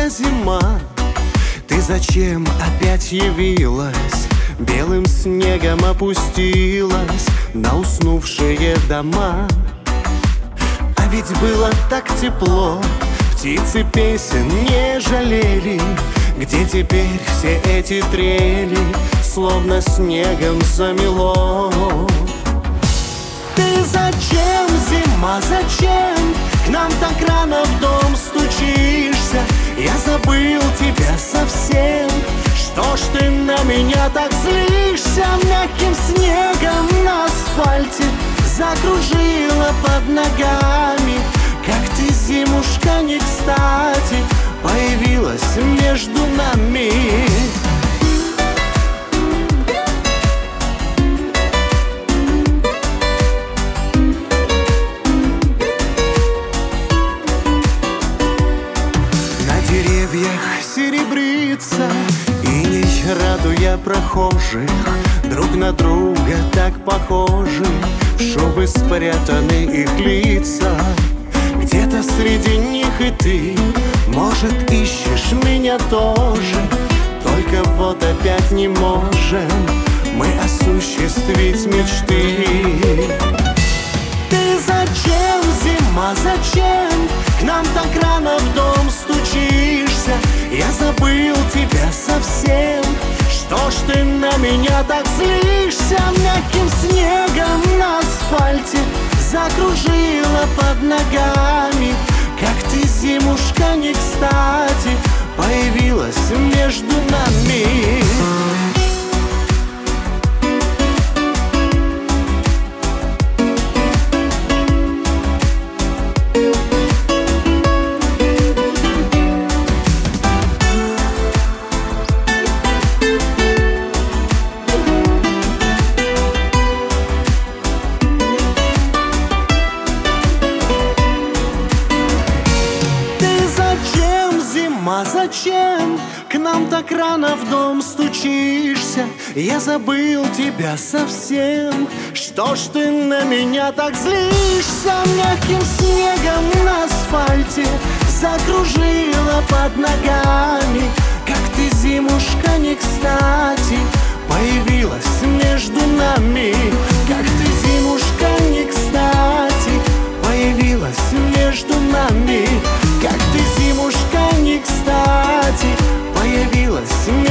зима. Ты зачем опять явилась? Белым снегом опустилась на уснувшие дома. А ведь было так тепло, птицы песен не жалели. Где теперь все эти трели, словно снегом замело? Ты зачем, зима, зачем к нам так рано в дом стучишься? Я забыл тебя совсем. Что ж ты на меня так злишься? Мягким снегом на асфальте закружила под ногами. Как ты, зимушка, не кстати появилась между нами. На деревьях серебрится иней, радуя прохожих. Друг на друга так похожи, в шубы спрятаны их лица. Где-то среди них и ты, может, ищешь меня тоже. Только вот опять не можем мы осуществить мечты. Ты зачем, зима, зачем к нам так рано в дом стучишься? Я забыл тебя совсем. Что ж ты на меня так злишься? Мягким снегом на асфальте закружила под ногами. Как ты, зимушка, не кстати появилась между нами. А зачем к нам так рано в дом стучишься? Я забыл тебя совсем. Что ж ты на меня так злишься? Мягким снегом на асфальте закружила под ногами. Как ты, зимушка, не кстати появилась между нами. Как ты, зимушка, не кстати появилась между нами. Как ты, зимушка, не кстати появилась